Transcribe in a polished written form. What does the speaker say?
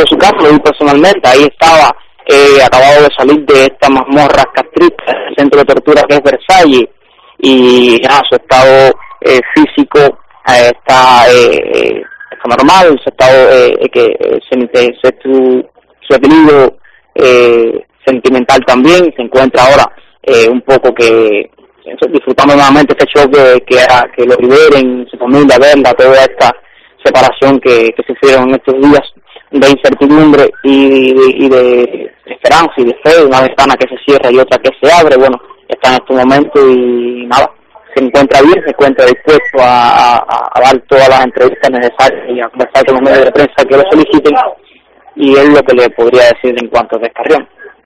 de su casa, lo vi personalmente, ahí estaba, acabado de salir de esta mazmorra castrista, el centro de tortura que es Versalles, y su estado físico está normal, su estado su equilibrio sentimental también se encuentra ahora un poco que disfrutando nuevamente este choque que lo liberen, su familia, verla, toda esta separación que sufrieron en estos días de incertidumbre y de esperanza y de fe, una ventana que se cierra y otra que se abre. Bueno, está en este momento y nada, se encuentra bien, se encuentra dispuesto a dar todas las entrevistas necesarias y a conversar con los medios de prensa que lo soliciten, y es lo que le podría decir en cuanto a Descarrión.